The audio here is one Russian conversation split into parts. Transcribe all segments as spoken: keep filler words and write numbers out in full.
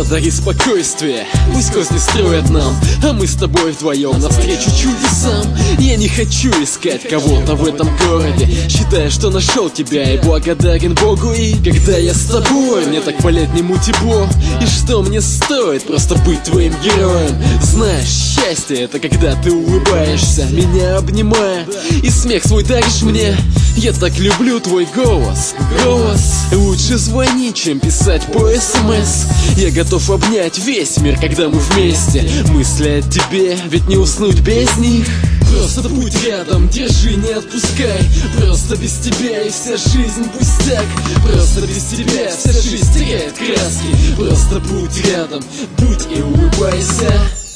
подари спокойствие. Пусть козни строят нам, а мы с тобой вдвоем навстречу чудесам. Я не хочу искать кого-то в этом городе, считая, что нашел тебя и благодарен Богу. И когда я с тобой, мне так по-летнему тепло. И что мне стоит просто быть твоим героем? Знаешь, счастье — это когда ты улыбаешься, меня обнимая, и смех свой даришь мне. Я так люблю твой голос, голос. Лучше звонить, чем писать по СМС. Я готов обнять весь мир, когда мы вместе. Мысли о тебе, ведь не уснуть без них. Просто будь рядом, держи, не отпускай. Просто без тебя и вся жизнь пустяк. Просто без тебя вся жизнь теряет краски. Просто будь рядом, будь и улыбайся.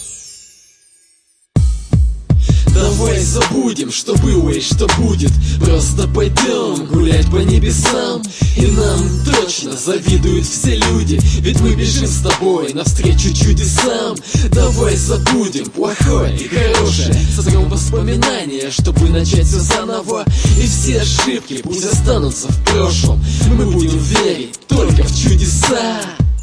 Давай забудем, что было и что будет. Просто пойдем гулять по небесам. И нам точно завидуют все люди, ведь мы бежим с тобой навстречу чудесам. Давай забудем плохое и хорошее, сотрем воспоминания, чтобы начать все заново. И все ошибки пусть останутся в прошлом. Мы будем верить только в чудеса.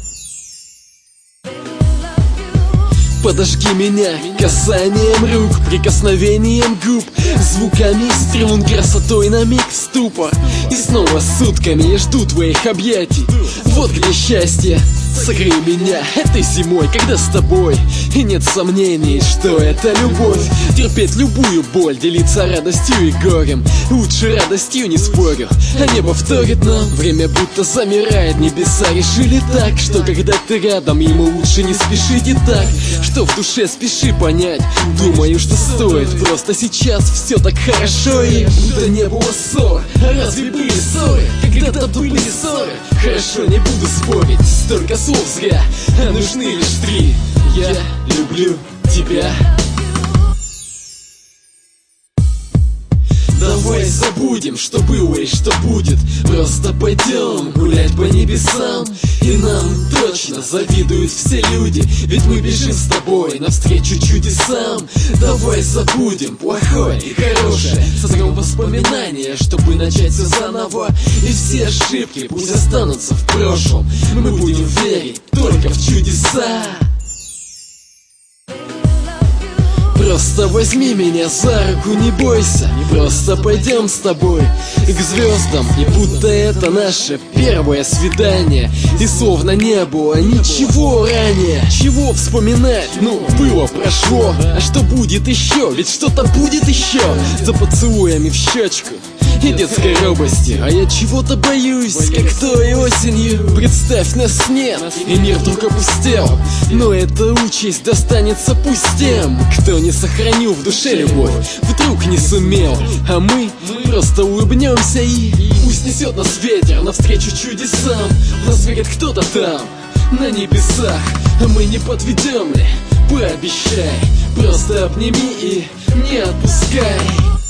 Подожги меня касанием рук, прикосновением губ, звуками струн, красотой на миг ступор. И снова сутками я жду твоих объятий. Вот где счастье. Согрей меня этой зимой, когда с тобой. И нет сомнений, что это любовь. Терпеть любую боль, делиться радостью и горем. Лучше радостью не спорю, а небо вторит нам. Время будто замирает, небеса решили так, что когда ты рядом, ему лучше не спешить. И так, что в душе спеши понять. Думаю, что стоит, просто сейчас все так хорошо. И будто не было ссор, а разве были ссоры? Когда-то были ссоры. Хорошо, не буду спорить, столько слов зря, а нужны лишь три. Я люблю тебя. Давай забудем, что было и что будет. Просто пойдем гулять по небесам. И нам точно завидуют все люди, ведь мы бежим с тобой навстречу чудесам. Давай забудем плохое и хорошее, сотрем воспоминания, чтобы начать все заново. И все ошибки пусть останутся в прошлом. Мы будем верить только в чудеса. Просто возьми меня за руку, не бойся. Просто пойдем с тобой к звездам. И будто это наше первое свидание, и словно не было ничего ранее. Чего вспоминать? Ну, было, прошло. А что будет еще? Ведь что-то будет еще. За поцелуями в щечку и детской робости. А я чего-то боюсь, как той осенью. Представь, нас нет, и мир вдруг опустел. Но эта участь достанется пусть тем, кто не сохранил в душе любовь, вдруг не сумел. А мы просто улыбнемся и пусть несет нас ветер навстречу чудесам. Нас верит кто-то там, на небесах, а мы не подведем ли? Пообещай, просто обними и не отпускай.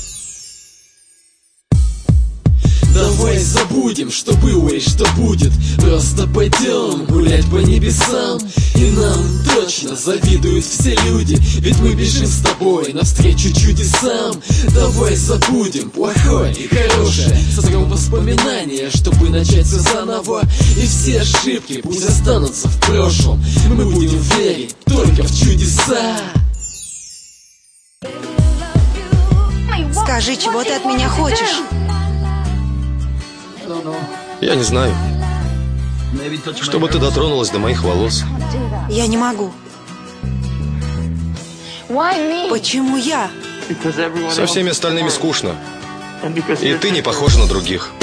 Давай забудем, что было и что будет. Просто пойдем гулять по небесам. И нам точно завидуют все люди, ведь мы бежим с тобой навстречу чудесам. Давай забудем плохое и хорошее, сотрем воспоминания, чтобы начать все заново. И все ошибки пусть останутся в прошлом. Мы будем верить только в чудеса. Скажи, чего ты от меня хочешь? Я не знаю. Чтобы ты дотронулась до моих волос. Я не могу. Почему я? Со всеми остальными скучно. И ты не похожа на других.